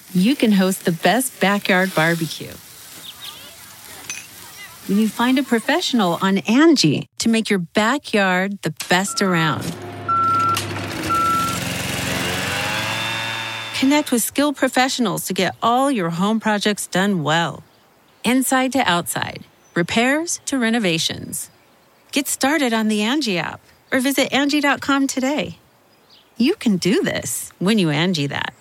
you can host the best backyard barbecue. When you find a professional on Angie to make your backyard the best around. Connect with skilled professionals to get all your home projects done well. Inside to outside, repairs to renovations. Get started on the Angie app or visit Angie.com today. You can do this when you Angie that.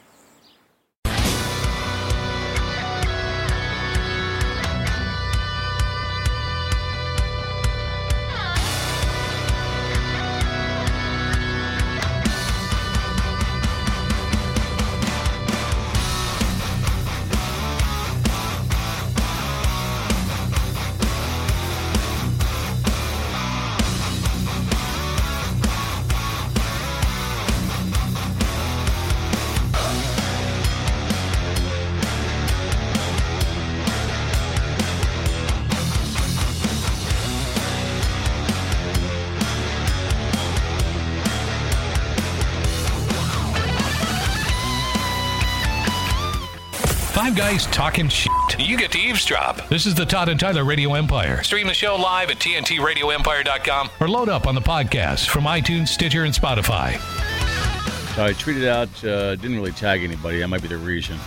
Five guys talking shit. You get to eavesdrop. This is the Todd and Tyler Radio Empire. Stream the show live at TNTRadioEmpire.com or load up on the podcast from iTunes, Stitcher, and Spotify. So I tweeted out, didn't really tag anybody. That might be the reason.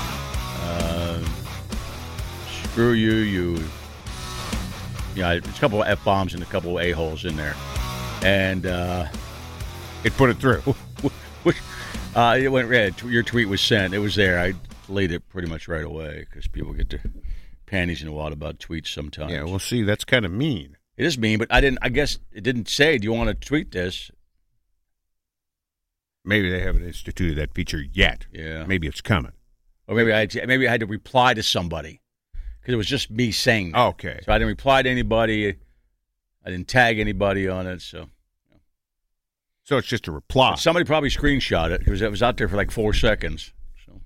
Screw you. Yeah, there's a couple of F-bombs and a couple of A-holes in there. And it put it through. It went red. Your tweet was sent. It was there. I deleted it pretty much right away because people get their panties in a wad about tweets sometimes. Yeah, well, see, that's kind of mean. It is mean, but I guess it didn't say, do you want to tweet this? Maybe they haven't instituted that feature yet. Yeah. Maybe it's coming. Or maybe I had to reply to somebody because it was just me saying that. Okay. So I didn't reply to anybody. I didn't tag anybody on it. So it's just a reply. But somebody probably screenshot it because it was out there for like 4 seconds. So.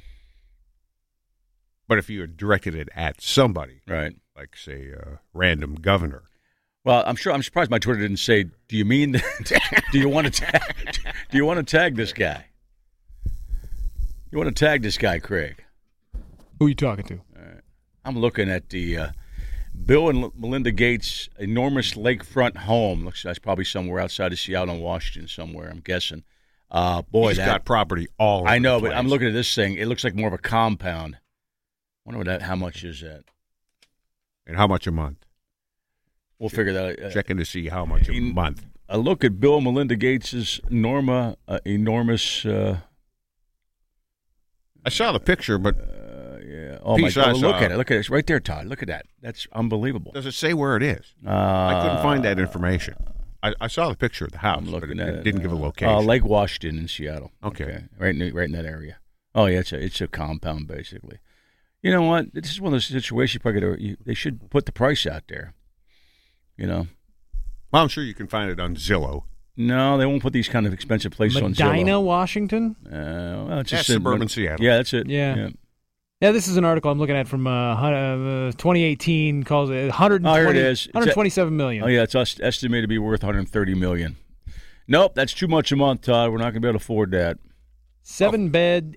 But if you had directed it at somebody, right, like, say, a random governor. Well, I'm surprised my Twitter didn't say, do you mean that? Do you want to tag this guy? You want to tag this guy, Craig? Who are you talking to? All right. I'm looking at the Bill and Melinda Gates' enormous lakefront home. Looks like it's probably somewhere outside of Seattle and Washington somewhere, I'm guessing. He's got property all over I know, the place. but I'm looking at this thing. It looks like more of a compound. I wonder how much is that? And how much a month? We'll figure that out. Checking to see how much a month. A look at Bill and Melinda Gates' enormous... I saw the picture, but... yeah. Oh, my God. Look at it. Look at it. It's right there, Todd. Look at that. That's unbelievable. Does it say where it is? I couldn't find that information. I saw the picture of the house, but it didn't give a location. Lake Washington in Seattle. Okay. Right in that area. Oh, yeah, it's a compound, basically. You know what? This is one of those situations they should put the price out there. You know? Well, I'm sure you can find it on Zillow. No, they won't put these kind of expensive places on Zillow. Medina, Washington? Well, it's just suburban Seattle. Yeah, that's it. Yeah, this is an article I'm looking at from 2018. Calls it 120, here it is. $127 million. Oh, yeah, it's estimated to be worth $130 million. Nope, that's too much a month, Todd. We're not going to be able to afford that. 7-bed,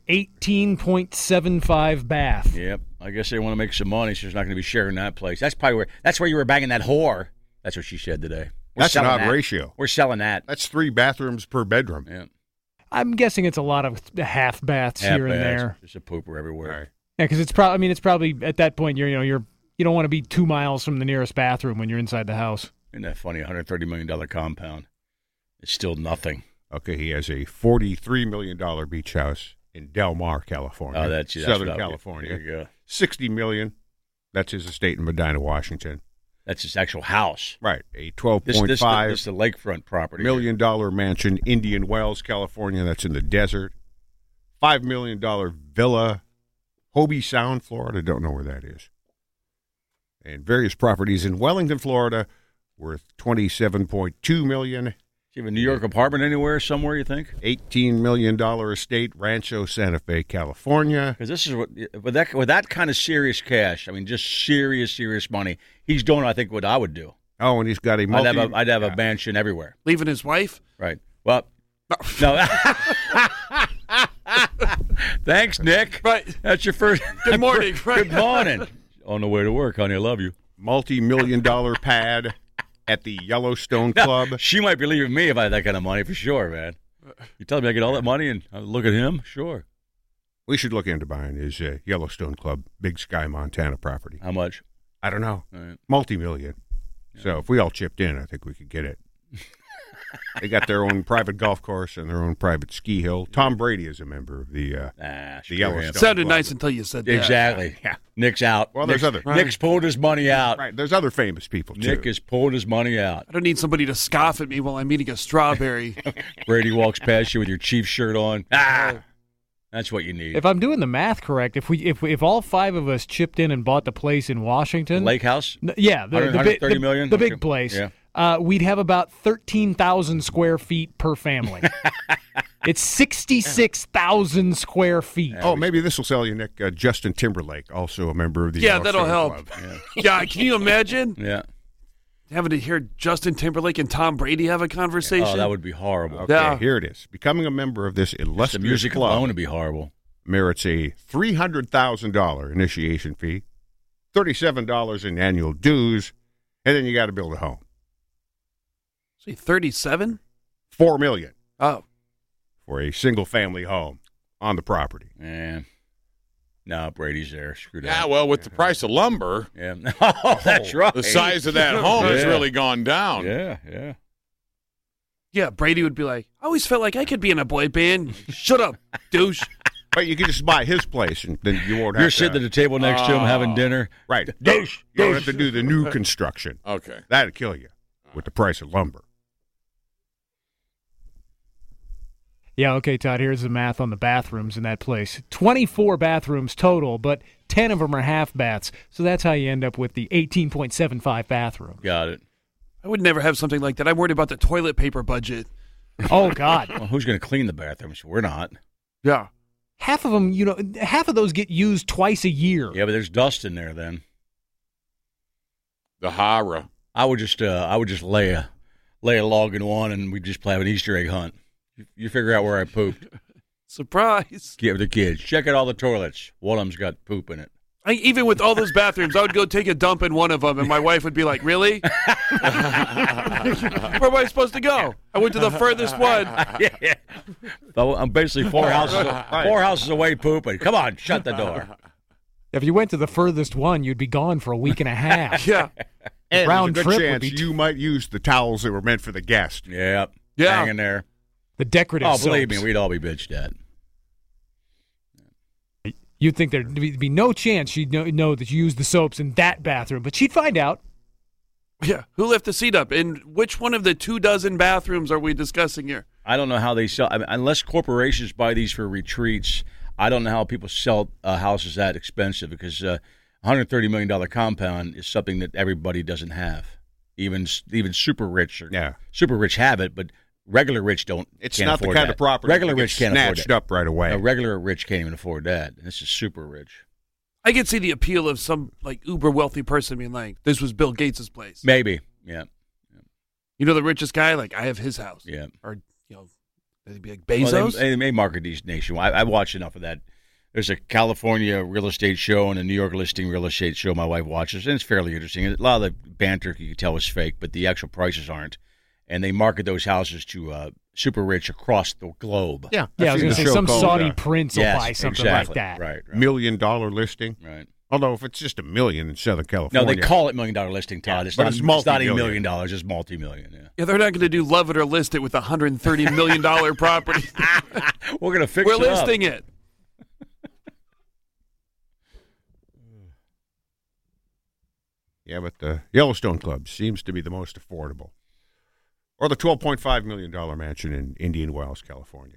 18.75 bath. Yep. I guess they want to make some money, so she's not going to be sharing that place. That's probably where you were banging that whore. That's what she said today. That's an odd ratio. We're selling that. That's 3 bathrooms per bedroom. Yeah. I'm guessing it's a lot of half baths here and there. There's a pooper everywhere. Right. Yeah, because it's probably at that point you don't want to be 2 miles from the nearest bathroom when you're inside the house. Isn't that funny? $130 million compound. It's still nothing. Okay, he has a $43 million beach house in Del Mar, California. Oh, that's Southern California. There you go. $60 million. That's his estate in Medina, Washington. That's his actual house. Right. A $12.5 this is the lakefront property. $1 million mansion, Indian Wells, California. That's in the desert. $5 million villa, Hobie Sound, Florida. Don't know where that is. And various properties in Wellington, Florida, worth $27.2 million. Do you have a New York apartment anywhere, somewhere, you think? $18 million estate, Rancho Santa Fe, California. Because this is with that kind of serious cash, I mean, just serious money, he's doing, I think, what I would do. Oh, and he's got a I'd have a mansion everywhere. Leaving his wife? Right. Well, no. Thanks, Nick. Right. That's your first. Good morning. Good morning. On the way to work, honey. I love you. Multi-million-dollar pad at the Yellowstone Club. She might be leaving me if I had that kind of money for sure, man. You telling me I get all that money and I look at him? Sure. We should look into buying his Yellowstone Club, Big Sky, Montana property. How much? I don't know. All right. Multi-million. So if we all chipped in, I think we could get it. They got their own private golf course and their own private ski hill. Tom Brady is a member of the Yellowstone Sounded Club. nice until you said that. Exactly. Yeah. Nick's out. Well, there's Nick's pulled his money out. Right. There's other famous people, too. Nick has pulled his money out. I don't need somebody to scoff at me while I'm eating a strawberry. Brady walks past you with your Chiefs shirt on. That's what you need. If I'm doing the math correct, if all 5 of us chipped in and bought the place in Washington, Lake House? the 130 million? the big Okay. place, Yeah. we'd have about 13,000 square feet per family. It's 66,000 square feet. Oh, maybe this will sell you, Nick. Justin Timberlake, also a member of the Yeah, Yellowstone that'll help. Club. Yeah, can you imagine Yeah. having to hear Justin Timberlake and Tom Brady have a conversation? Oh, that would be horrible. Okay, Yeah. here it is. Becoming a member of this The illustrious music club alone would be horrible. merits a $300,000 initiation fee, $37 in annual dues, and then you got to build a home. Say 37? $4 million Oh. for a single-family home on the property. Man. No, Brady's there. Screw that. Yeah, well, with the price of lumber, Yeah. Oh, that's right. the size of that home has Yeah. really gone down. Yeah. Yeah, Brady would be like, I always felt like I could be in a boy band. Shut up, douche. But you can just buy his place, and then you won't have You're to. sitting at the table next to him having dinner. Right. Douche. You don't have to do the new construction. Okay. That'd kill you with the price of lumber. Yeah, okay, Todd, here's the math on the bathrooms in that place. 24 bathrooms total, but 10 of them are half baths. So that's how you end up with the 18.75 bathroom. Got it. I would never have something like that. I'm worried about the toilet paper budget. Oh, God. Well, who's going to clean the bathrooms? We're not. Yeah. Half of them, half of those get used twice a year. Yeah, but there's dust in there then. The horror. I would just lay a log in one and we'd just have an Easter egg hunt. You figure out where I pooped. Surprise. Give the kids. Check out all the toilets. One of them's got poop in it. Even with all those bathrooms, I would go take a dump in one of them, and my wife would be like, really? Where am I supposed to go? I went to the furthest one. Yeah. So I'm basically four houses away pooping. Come on, shut the door. If you went to the furthest one, you'd be gone for a week and a half. Yeah. And round there's a good trip would chance be you might use the towels that were meant for the guest. Yep. Yeah. Hanging there. The decorative Oh, believe soaps. me, we'd all be bitched at. You'd think there'd be no chance she'd know that you used the soaps in that bathroom, but she'd find out. Yeah. Who left the seat up? And which one of the 24 bathrooms are we discussing here? I don't know how they sell. I mean, unless corporations buy these for retreats, I don't know how people sell houses that expensive because $130 million compound is something that everybody doesn't have. Even super rich super rich have it, but regular rich don't. It's can't not the afford kind that. of property Regular that rich gets can't afford snatched it. up right away. No, regular rich can't even afford that. This is super rich. I could see the appeal of some like uber wealthy person being like, this was Bill Gates' place. Maybe, yeah, You know the richest guy? Like, I have his house. yeah. Or, they'd be like, Bezos? Well, they may market these nationwide. I watch enough of that. There's a California real estate show and a New York listing real estate show my wife watches, and it's fairly interesting. A lot of the banter you can tell is fake, but the actual prices aren't. And they market those houses to super rich across the globe. Yeah. Yeah, I was I've going to seen say the some show called, Saudi prince will Yes, buy something exactly. like that. Right. $1 million listing. Right. Although if it's just $1 million in Southern No, California. they call it $1 million listing, Todd. It's but not, it's it's not $1 multi-million. million. It's multi-million. Yeah. Yeah, they're not going to do love it or list it with a $130 million property. We're going to fix We're it up. listing it. Yeah, but the Yellowstone Club seems to be the most affordable. Or the $12.5 million mansion in Indian Wells, California.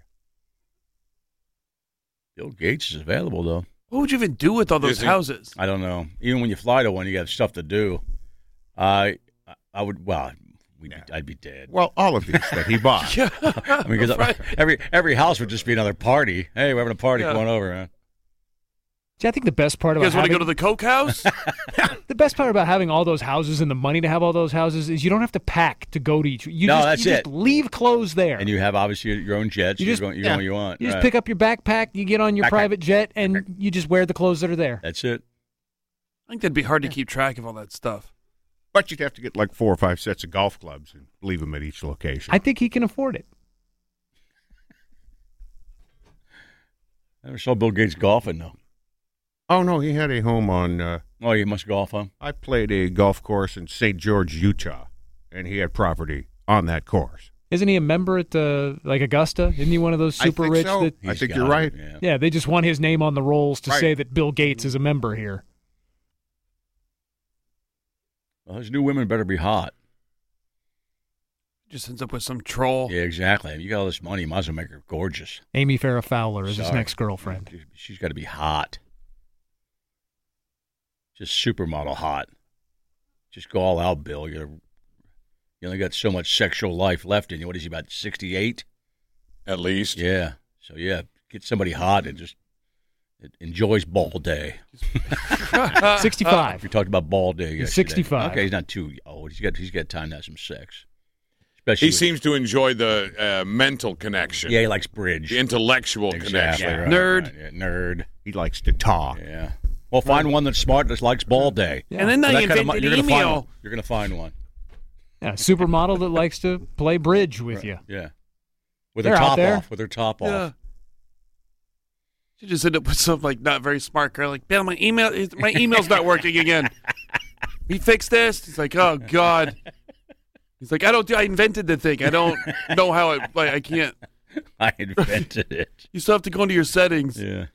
Bill Gates is available, though. What would you even do with all those Is he? houses? I don't know. Even when you fly to one, you got stuff to do. I would. Well, I'd be dead. Well, all of these that he bought. Yeah. I mean, because Right. every house would just be another party. Hey, we're having a party. Yeah. Come on over, man. See, I think the best part You about guys want to go having, to the Coke House? the best part about having all those houses and the money to have all those houses is you don't have to pack to go to each. You No, just, that's you it. just leave clothes there. And you have obviously your own jets. You You're just- going yeah. what you want. You just right. pick up your backpack, you get on your Backpack. private jet, and you just wear the clothes that are there. That's it. I think that'd be hard to keep track of all that stuff. But you'd have to get like 4 or 5 sets of golf clubs and leave them at each location. I think he can afford it. I never saw Bill Gates golfing though. Oh, no, he had a home on, Oh, you must golf, huh? I played a golf course in St. George, Utah, and he had property on that course. Isn't he a member at like Augusta? Isn't he one of those super I think rich so. that? I He's think got you're it, right. Yeah. Yeah, they just want his name on the rolls to Right. say that Bill Gates is a member here. Well, those new women better be hot. Just ends up with some troll. Yeah, exactly. You got all this money, you might as well make her gorgeous. Amy Farrah Fowler is his Sorry. next girlfriend. She's got to be hot. Just supermodel hot. Just go all out, Bill. You only got so much sexual life left in you. What is he, about 68? At least. Yeah. So, yeah, get somebody hot and just enjoys ball day. 65. We talked about ball day. He's yesterday. 65. Okay, he's not too old. He's got time to have some sex. Especially He seems to enjoy the mental connection. Yeah, he likes bridge. The intellectual Exactly connection. right, Nerd. right, yeah, nerd. He likes to talk. Yeah. Well, find one that's smart that likes ball day. And then So they that kind of invented you're gonna find email. one. You're going to find one. Yeah, supermodel that likes to play bridge with you. Yeah. With They're her out top there. off. With her top Yeah. off. You just end up with some like not very smart girl. Like, Bill, my email's not working again. We fixed this. He's like, oh God. He's like, I invented the thing. I don't know how it. Like, I can't. I invented it. You still have to go into your settings. Yeah.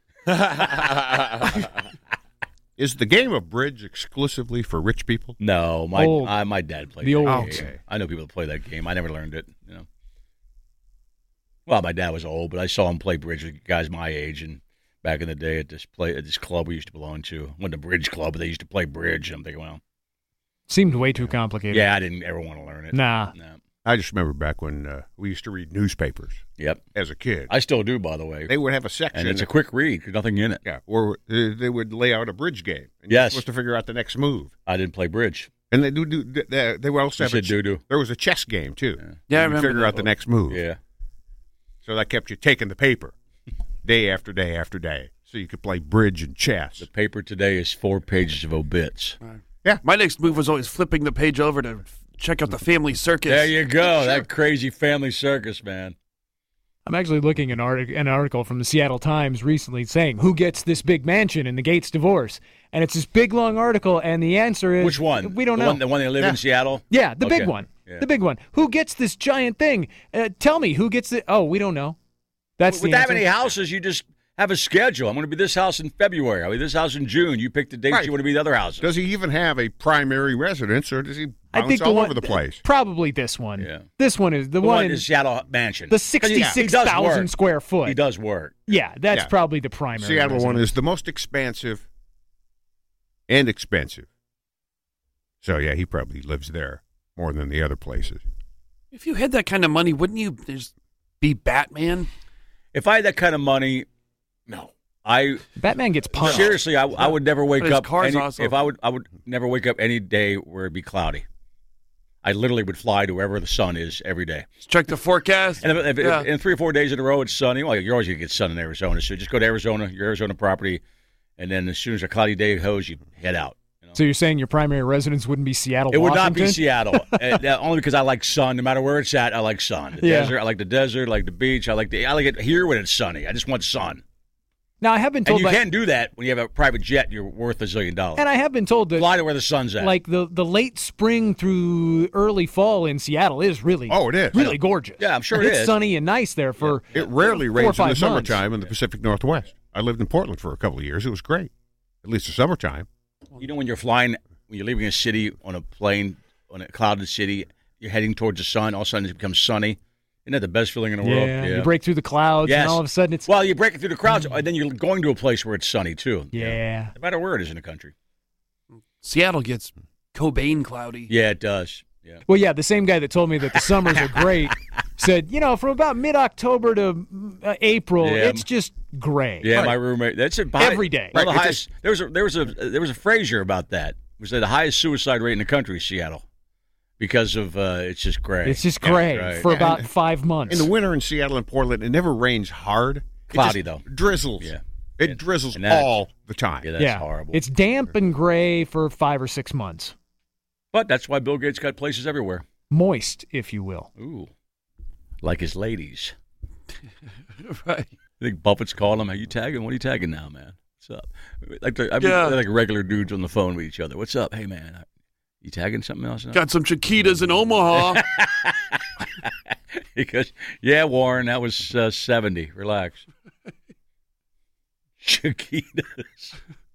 Is the game of bridge exclusively for rich people? No, Old. my dad played The that old. game. Okay. I know people that play that game. I never learned it. Well, my dad was old, but I saw him play bridge with guys my age, and back in the day at this club we used to belong to, went to bridge club, but they used to play bridge. And I'm thinking, well, Seemed way too complicated. yeah, I didn't ever want to learn it. Nah. No. I just remember back when we used to read newspapers Yep. as a kid. I still do, by the way. They would have a section. And it's a quick read. There's nothing in it. Yeah, or they would lay out a bridge game. And Yes. You're supposed to figure out the next move. I didn't play bridge. And they they would also You have said doo-doo. there was a chess game, too. Yeah, I You remember figure that. out the next move. Yeah. So that kept you taking the paper day after day after day. So you could play bridge and chess. The paper today is 4 pages of obits. My next move was always flipping the page over to check out the family circus. There you go. That crazy family circus, man. I'm actually looking at an article from the Seattle Times recently saying, who gets this big mansion in the Gates divorce? And it's this big, long article, and the answer is... Which one? We don't the know. One, the one they live in Seattle? Yeah, the big Okay. one. Yeah. The big one. Who gets this giant thing? Tell me, who gets it? Oh, we don't know. That's With the that answer. many houses, you just have a schedule. I'm going to be this house in February. I'll be this house in June. You pick the dates Right. you want to be the other houses. Does he even have a primary residence, or does he I bounce think all one, over the place? Probably this one. Yeah. This one is the, the one one in is Seattle Mansion. the 'Cause he does 66,000 work. square foot. He does work. Yeah, that's Yeah. probably the primary. Seattle one residence. is the most expansive and expensive. So, yeah, he probably lives there more than the other places. If you had that kind of money, wouldn't you just be Batman? If I had that kind of money, no. Batman gets punched. Seriously, I would never wake But his up. car's awesome. I would never wake up any day where it'd be cloudy. I literally would fly to wherever the sun is every day. Just check the forecast. And if Yeah. in 3 or 4 days in a row it's sunny, well, you're always going to get sun in Arizona. So just go to Arizona, your Arizona property, and then as soon as a cloudy day goes, you head out. You know? So you're saying your primary residence wouldn't be Seattle, It would not be Washington? Seattle, only because I like sun. No matter where it's at, I like sun. The Yeah. desert, I like the desert, I like the beach. I like it here when it's sunny. I just want sun. Now, I have been And told you by, can't do that when you have a private jet. You're worth $1 zillion. and I have been told that Fly to where the sun's at. like the late spring through early fall in Seattle is really Oh, it is. really gorgeous. Yeah, I'm sure it it's is. sunny and nice there for It rarely 4 or rains in 5 the months. summertime in the Pacific Northwest. I lived in Portland for a couple of years. It was great, at least the summertime. You know, when you're flying, when you're leaving a city on a plane, on a clouded city, you're heading towards the sun, all of a sudden it becomes sunny. Isn't that the best feeling in the world? Yeah, you break through the clouds, Yes. and all of a sudden it's Well, you break it through the crowds, and then you're going to a place where it's sunny, too. yeah. No matter where it is in the country. Seattle gets Cobain cloudy. Yeah, it does. Yeah. Well, yeah, the same guy that told me that the summers are great said, from about mid-October to April, Yeah. it's just gray. Yeah, my roommate. That's it. Every day. Well, the Right, highest, there was a Fraser about that. It was the highest suicide rate in the country, Seattle, because of it's just gray. It's just gray right. for about 5 months. In the winter in Seattle and Portland, it never rains hard. Cloudy, it just though. Drizzles. Yeah. It drizzles And that- all the time. Yeah, that's horrible. It's damp and gray for 5 or 6 months. But that's why Bill Gates got places everywhere. Moist, if you will. Ooh, like his ladies. Right. I think Buffett's calling him. Are you tagging? What are you tagging now, man? What's up? Like Yeah. like regular dudes on the phone with each other. What's up? Hey, man, you tagging something else now? Got some Chiquitas in Omaha. Because, yeah, Warren, that was 70. Relax. Chiquitas.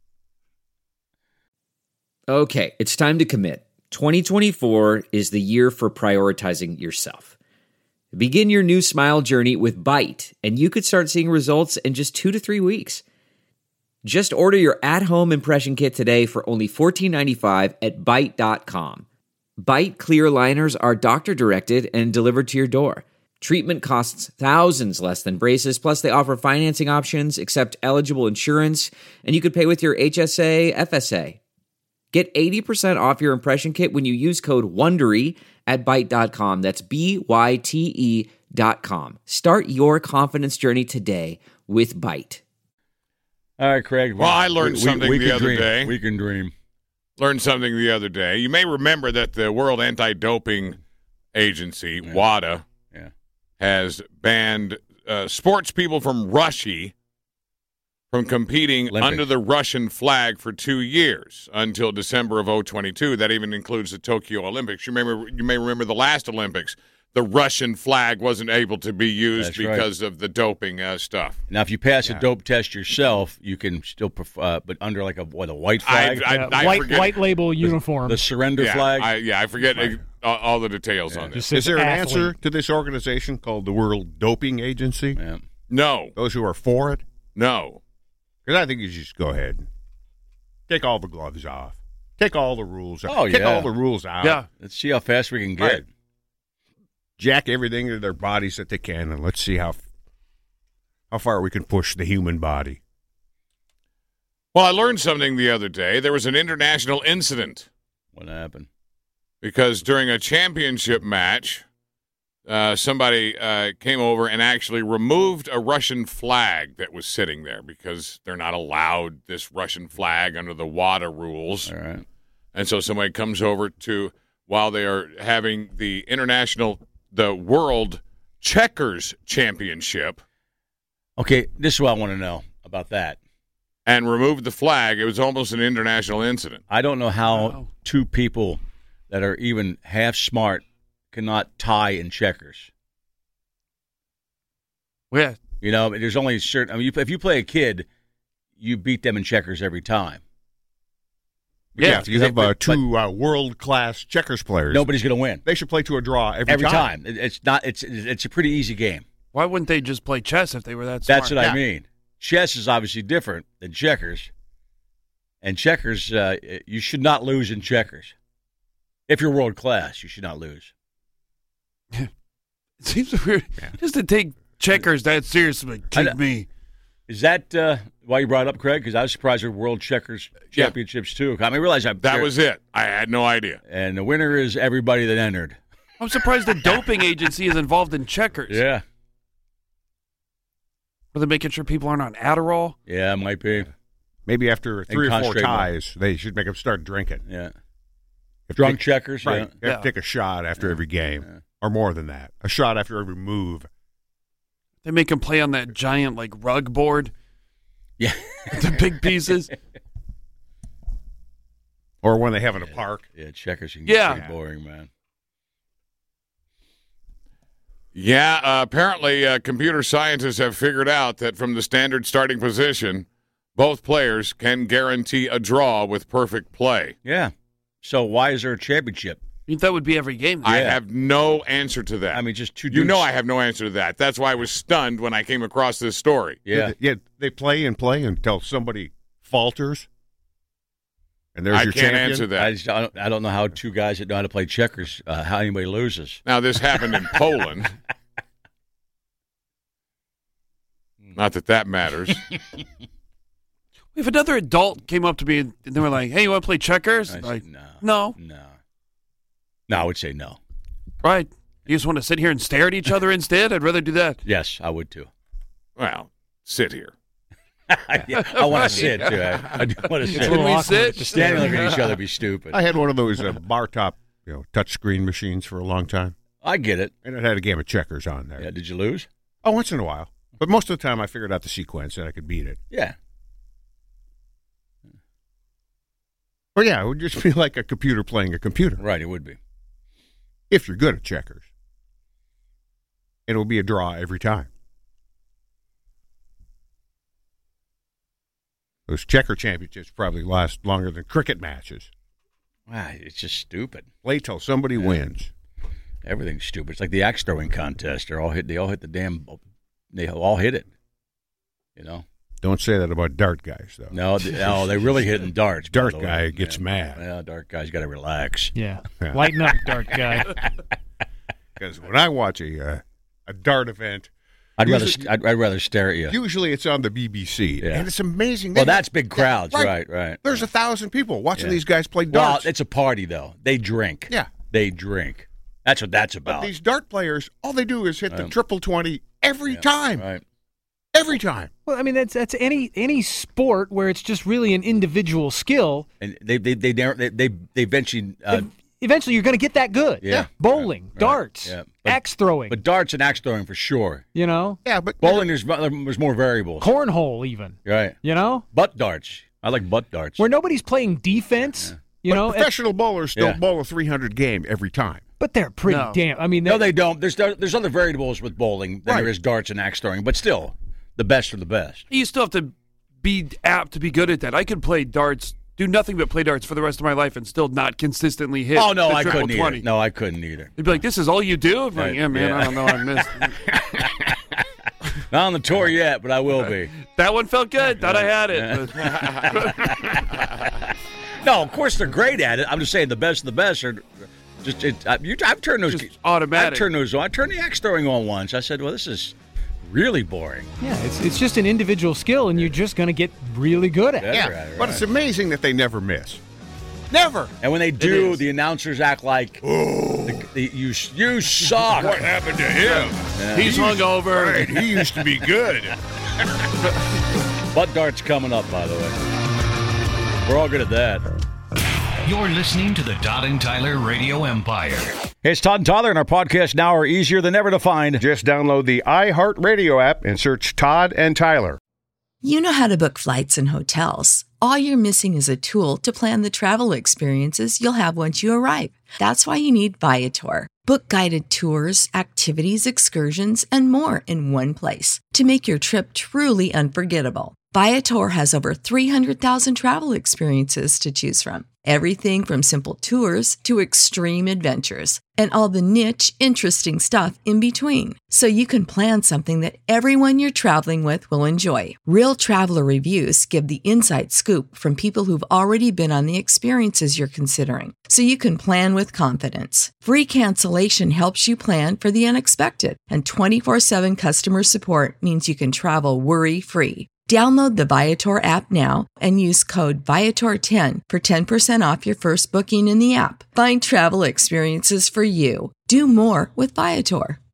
Okay, it's time to commit. 2024 is the year for prioritizing yourself. Begin your new smile journey with Byte, and you could start seeing results in just 2 to 3 weeks. Just order your at-home impression kit today for only $14.95 at Byte.com. Byte clear liners are doctor-directed and delivered to your door. Treatment costs thousands less than braces, plus they offer financing options, accept eligible insurance, and you could pay with your HSA, FSA. Get 80% off your impression kit when you use code WONDERY at Byte.com. That's BYTE.com. Start your confidence journey today with Byte. All right, Craig. Well, I learned something we the can other dream. day. We can dream. Learned something the other day. You may remember that the World Anti-Doping Agency, WADA, has banned sports people from Russia from competing Olympics. under the Russian flag for 2 years until December of 2022. That even includes the Tokyo Olympics. You may remember the last Olympics. The Russian flag wasn't able to be used That's right. because of the doping stuff. Now, if you pass a dope test yourself, you can still, but under like a white flag, I forget. White label uniform. the surrender Yeah, flag. I forget all the details on this. Just Is says there an athlete. answer to this organization called the World Doping Agency? Yeah. No, Those who are for it? no. Because I think you should just go ahead and take all the gloves off. Take all the rules out. Oh, Take yeah. all the rules out. Yeah. Let's see how fast we can get. Right. Jack everything into their bodies that they can, and let's see how far we can push the human body. Well, I learned something the other day. There was an international incident What happened? because during a championship match, somebody came over and actually removed a Russian flag that was sitting there because they're not allowed this Russian flag under the WADA rules. All right. And so somebody comes over while they are having the World Checkers Championship, Okay, this is what I want to know about that. and removed the flag. It was almost an international incident. I don't know how Wow. two people that are even half smart cannot tie in checkers. Yeah. You know, there's only certain. I mean, if you play a kid, you beat them in checkers every time. Yeah, you have but two world-class checkers players. Nobody's going to win They should play to a draw every time. It's not. It's a pretty easy game. Why wouldn't they just play chess if they were that smart? That's what I mean. Chess is obviously different than checkers, and checkers you should not lose in checkers. If you're world class, you should not lose. It seems weird just to take checkers that seriously. Like, I take know. me. Is that why you brought it up, Craig? Because I was surprised there were World Checkers Championships too. I mean, realize That was it. I had no idea. and the winner is everybody that entered. I'm surprised the doping agency is involved in checkers. Yeah, Are they making sure people aren't on Adderall? yeah, it might be. Maybe after And 3 or 4 concentrate more. ties, they should make them start drinking. Yeah, If drunk they- checkers. Right. Yeah. You have to take a shot after every game, or more than that. A shot after every move. They make them play on that giant like rug board, Yeah. the big pieces. Or when they have in a park. Yeah, checkers can get Yeah. pretty boring, man. Yeah, apparently computer scientists have figured out that from the standard starting position, both players can guarantee a draw with perfect play. Yeah. So why is there a championship? I think that would be every game. I Yeah. have no answer to that. I mean, just two you dudes. know I have no answer to that. That's why I was stunned when I came across this story. Yeah. They play until somebody falters. And there's I your can't champion. answer that. I don't know how two guys that know how to play checkers, how anybody loses. Now, this happened in Poland. Not that matters. If another adult came up to me and they were like, "Hey, you want to play checkers?" I'd Like, say no. No, I would say no. Right. You just want to sit here and stare at each other instead? I'd rather do that. Yes, I would too. Well, sit here. Yeah, I want to sit too. I do want to sit. Can we sit? Just standing looking at each other be stupid. I had one of those bar top, touchscreen machines for a long time, I get it. and it had a game of checkers on there. Yeah, did you lose? Oh, once in a while, but most of the time I figured out the sequence and I could beat it. Yeah. Or yeah, it would just be like a computer playing a computer. Right, it would be. If you're good at checkers, and it will be a draw every time. Those checker championships probably last longer than cricket matches. Wow, it's just stupid. Wait till somebody wins. Everything's stupid. It's like the axe throwing contest. They all hit the damn. They all hit it. Don't say that about dart guys, though. No, they really hitting darts. by Dart the way. guy gets mad. Yeah, dart guy's got to relax. Yeah. Lighten up, Dart guy. Because when I watch a dart event, I'd Usually- rather stare at you. usually it's on the BBC, Yeah. and it's amazing. Well, They- that's big crowds, Yeah, right. There's 1,000 people watching Yeah. these guys play Well, darts. it's a party though. They drink. Yeah. They drink. That's what that's But about. these dart players, all they do is hit the triple 20 every time. Right. Every time. Well, I mean, that's any sport where it's just really an individual skill. And they eventually. Eventually, you're going to get that good. Yeah. Bowling, Right. darts, Yeah. But- axe throwing. But darts and axe throwing for sure. Yeah, but Bowling, there's more variables. cornhole even. Right. Butt darts. I like butt darts. Where nobody's playing defense. But professional bowlers still Yeah. bowl a 300 game every time. But they're pretty No. damn. I mean, No, they don't. There's other variables with bowling than Right. there is darts and axe throwing, but still, the best are the best. You still have to be apt to be good at that. I could play darts, do nothing but play darts for the rest of my life and still not consistently hit Oh no, the I triple couldn't 20. either. No, I couldn't either. They'd be like, "This is all you do?" I'm like, Right. "Yeah, man, Yeah. I don't know. I missed." Not on the tour yet, but I will be. That one felt good. Thought I had it. No, of course they're great at it. I'm just saying the best of the best are just. I've turned those Just automatic. I've turned those on. I turned the axe throwing on once. I said, "Well, this is really boring." Yeah, it's just an individual skill, and you're just going to get really good at it. Better Yeah, at it, but right. it's amazing that they never miss. Never. And when they do, is. the announcers act like, you suck." What happened to him? He's hungover. Right, he used to be good. Butt darts coming up, by the way. We're all good at that. You're listening to the Todd and Tyler Radio Empire. Hey, it's Todd and Tyler, and our podcasts now are easier than ever to find. Just download the iHeartRadio app and search Todd and Tyler. You know how to book flights and hotels. All you're missing is a tool to plan the travel experiences you'll have once you arrive. That's why you need Viator. Book guided tours, activities, excursions, and more in one place to make your trip truly unforgettable. Viator has over 300,000 travel experiences to choose from. Everything from simple tours to extreme adventures and all the niche, interesting stuff in between. So you can plan something that everyone you're traveling with will enjoy. Real traveler reviews give the inside scoop from people who've already been on the experiences you're considering. So you can plan with confidence. Free cancellation helps you plan for the unexpected. And 24/7 customer support means you can travel worry-free. Download the Viator app now and use code Viator10 for 10% off your first booking in the app. Find travel experiences for you. Do more with Viator.